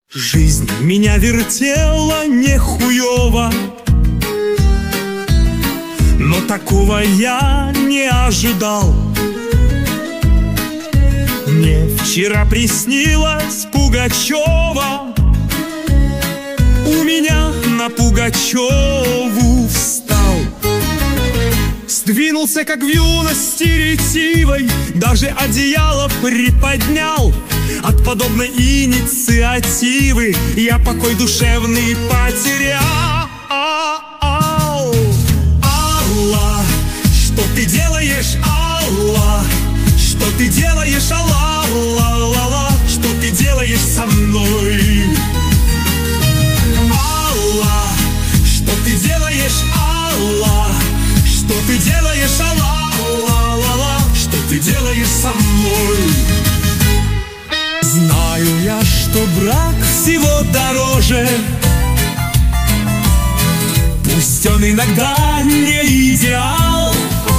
Жизнь меня вертела нехуёво, но такого я не ожидал. Мне вчера приснилась Пугачева, у меня на Пугачеву встал. Сдвинулся, как в юности ретивой, даже одеяло приподнял. От подобной инициативы я покой душевный потерял. Алла, что ты делаешь, Алла? Что ты делаешь, Алла, Алла, что ты делаешь со мной? Алла, что ты делаешь, Алла? Что ты делаешь, Алла, Алла, что ты делаешь со мной? Знаю я, что брак всего дороже, пусть он иногда не идеал.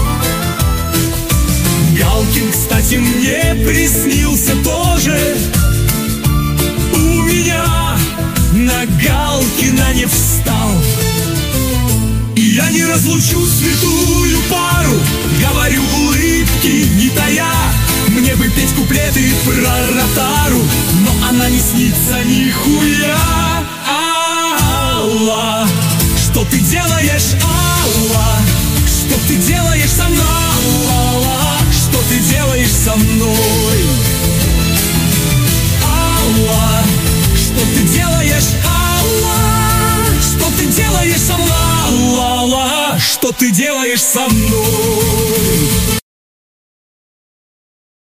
Галкин, кстати, мне приснился тоже. У меня на Галкина не встал. И я не разлучу святую пару, говорю улыбки не тая. Мне бы петь куплеты про Ротару, но она не снится нихуя. Алла, что ты делаешь, Алла? Что ты делаешь со мной, Алла? Что ты делаешь со мной? Алла, что ты делаешь, Алла? Что ты делаешь со мной, Алла? Что ты делаешь со мной?